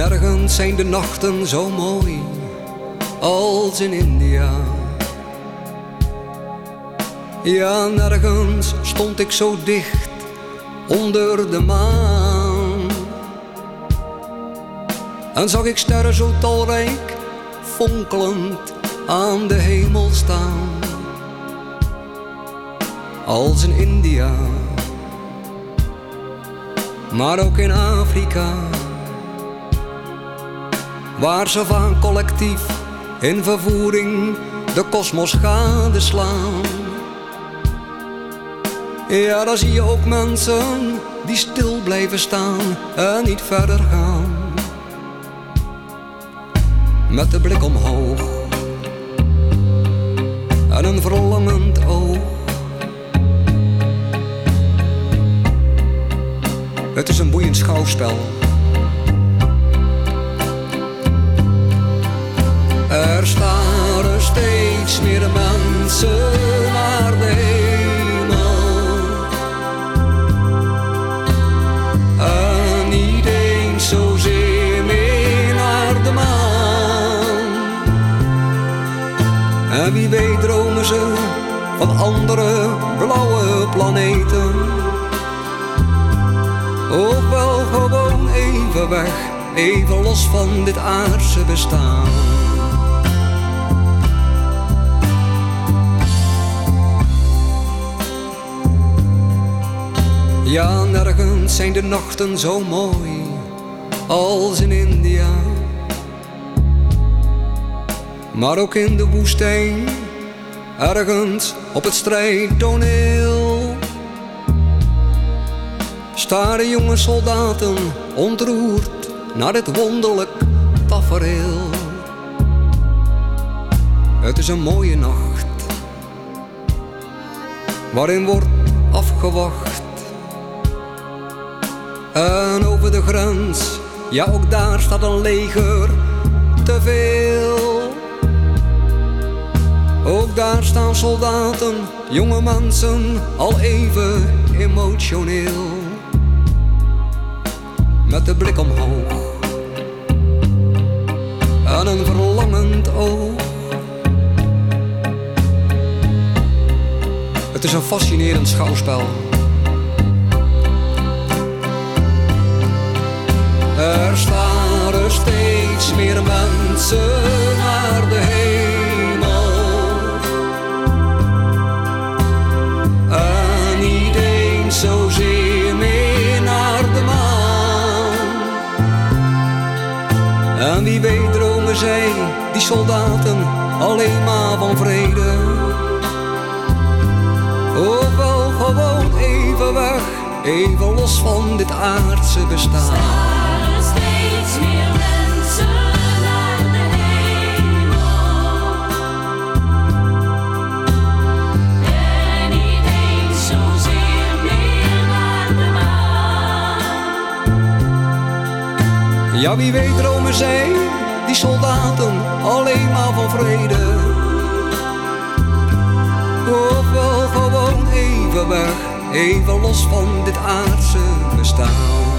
Nergens zijn de nachten zo mooi als in India. Ja, nergens stond ik zo dicht onder de maan. En zag ik sterren zo talrijk, fonkelend aan de hemel staan. Als in India, maar ook in Afrika, waar ze van collectief in vervoering de kosmos gadeslaan. Ja, daar zie je ook mensen die stil blijven staan en niet verder gaan. Met de blik omhoog en een verlangend oog. Het is een boeiend schouwspel. Er staren steeds meer mensen naar de hemel. En niet eens zozeer meer naar de maan. En wie weet dromen ze van andere blauwe planeten. Ook wel gewoon even weg, even los van dit aardse bestaan. Ja, nergens zijn de nachten zo mooi als in India. Maar ook in de woestijn, ergens op het strijdtoneel, staren jonge soldaten ontroerd naar dit wonderlijk tafereel. Het is een mooie nacht, waarin wordt afgewacht. En over de grens, ja ook daar staat een leger te veel. Ook daar staan soldaten, jonge mensen, al even emotioneel. Met de blik omhoog en een verlangend oog. Het is een fascinerend schouwspel. Er staren steeds meer mensen naar de hemel. En niet eens zozeer meer naar de maan. En wie weet dromen zij, die soldaten, alleen maar van vrede. Ook wel gewoon even weg, even los van dit aardse bestaan. Steeds meer mensen naar de hemel. En niet eens zozeer meer naar de maan. Ja, wie weet dromen zij, die soldaten, alleen maar van vrede. Of wel gewoon even weg, even los van dit aardse bestaan.